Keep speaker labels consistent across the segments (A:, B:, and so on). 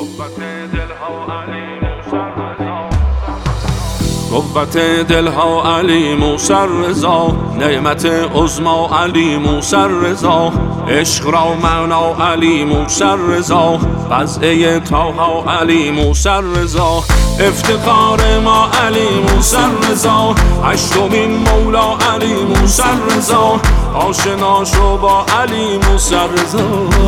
A: قوت دلها علی موسی رضا، نعمت عظما علی موسی رضا، عشق را معنا علی موسی رضا، قضیه طه علی موسی رضا، افتخار ما علی موسی رضا، هشتمین مولا علی موسی رضا، آشنا شو با علی موسی رضا.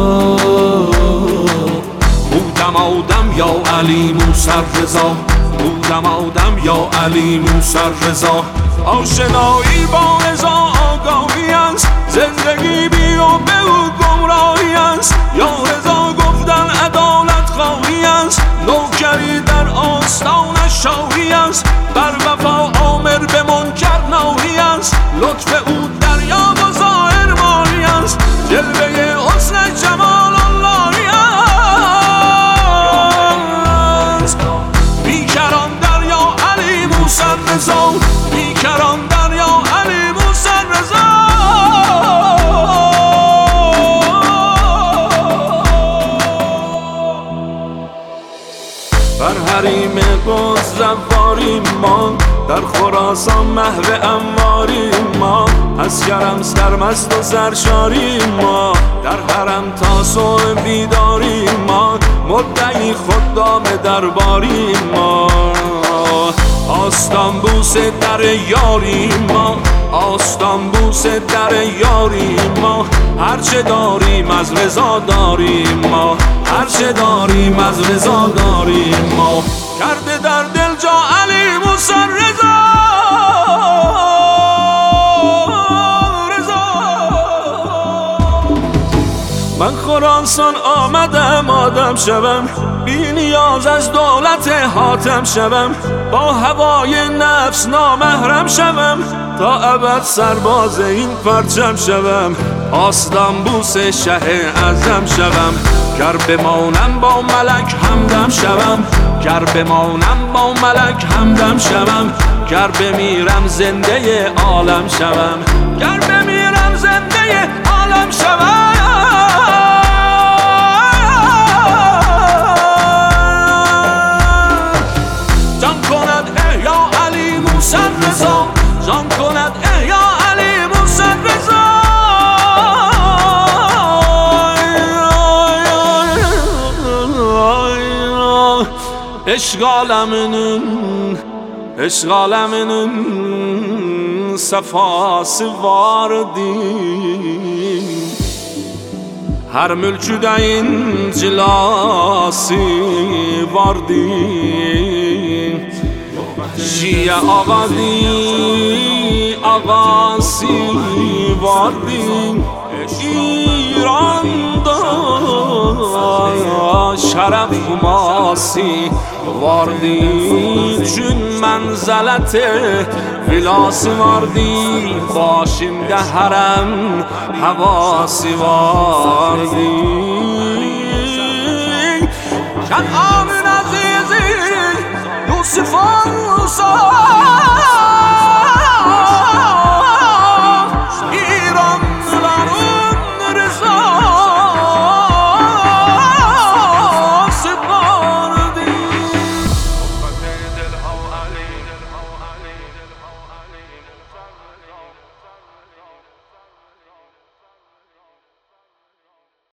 A: بودم آدم یا علی موسی رضا، بودم آدم یا علی موسی رضا، آشنایی با رضا آگاهی است، زندگی بی و به او گمراهی است، یا رضا گفتن عدالت خواهی است، نوکری در آستان شاهی است، بر وفا آمر به منکر ناهی است، لطف او دریا و ظاهر ماهی است، جلوه حسن جمال اللهی است. بیکران دریا علی موسی رضا، بیکران دریا علی موسی رضا. بر حریم قدس زواریم ما، در خراسان محو انواریم ما، از کرم سرمست و سرشاریم ما، در حرم تا صبح بیداریم ما، مدعی خدام درباریم ما، آستان بوس در یاریم ما، آستان بوس در یاریم ما، هرچه داریم از رضا داریم ما، هرچه داریم از رضا داریم ما، کرده در دل جا علی موسی رضا. من خراسان آمدم آدم شوم، بی نیاز از دولت حاتم شوم، با هوای نفس نامحرم شوم، تا ابد سرباز این پرچم شوم، آستان بوس شه اعظم شوم، گر بمانم با ملک همدم شوم، گر بمانم با ملک همدم شوم، گر بمیرم زنده عالم شوم، گر بمیرم زنده عالم شوم. جان کند احیا علی موسی رضا، جان کند احیا علی موسی رضا. عشق عالمinin, عشق aleminin sefası vardı, her mülküdeyin cilası vardı, Şiye ağası vardı, İran'da şərəf xuması vardı, çün mənzələt vilası vardı, başında hərəm havası vardı. Kənanın əzizi Yusuf olsa